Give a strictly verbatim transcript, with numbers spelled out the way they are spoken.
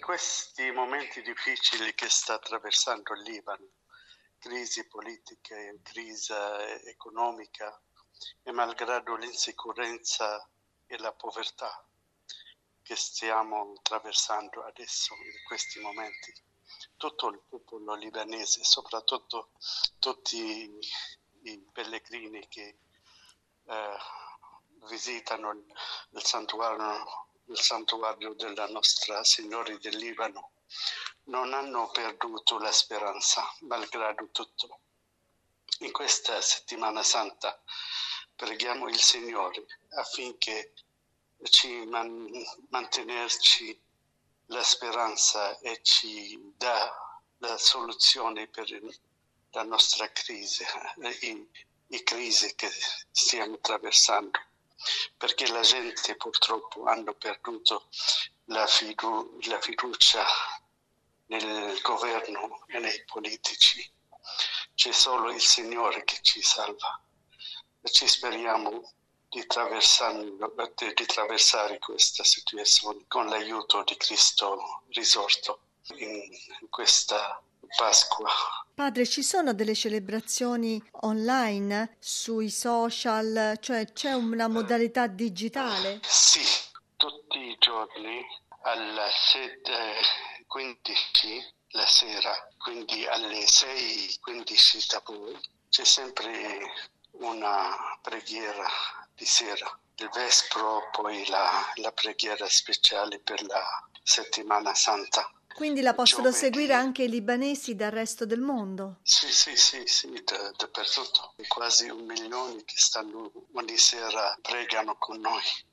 questi momenti difficili che sta attraversando il Libano, crisi politica, crisi economica e malgrado l'insicurezza e la povertà che stiamo attraversando adesso in questi momenti, tutto il popolo libanese, soprattutto tutti i pellegrini che eh, visitano il, il santuario il santuario della Nostra Signora del Libano, non hanno perduto la speranza, malgrado tutto. In questa settimana santa preghiamo il Signore affinché ci man- mantenerci la speranza e ci dà la soluzione per la nostra crisi, i, i crisi che stiamo attraversando. Perché la gente purtroppo hanno perduto la, fidu- la fiducia nel governo e nei politici. C'è solo il Signore che ci salva e ci speriamo di, di, di attraversare questa situazione con l'aiuto di Cristo risorto in, in questa Pasqua. Padre, ci sono delle celebrazioni online sui social, cioè c'è una modalità digitale? Sì, tutti i giorni alle sette e quindici la sera, quindi alle sei e quindici da voi, c'è sempre una preghiera di sera. Il vespro, poi la, la preghiera speciale per la settimana santa. Quindi la possono Giovedì. seguire anche i libanesi dal resto del mondo? Sì, sì, sì, sì, da, dappertutto. Quasi un milione che stanno ogni sera pregano con noi.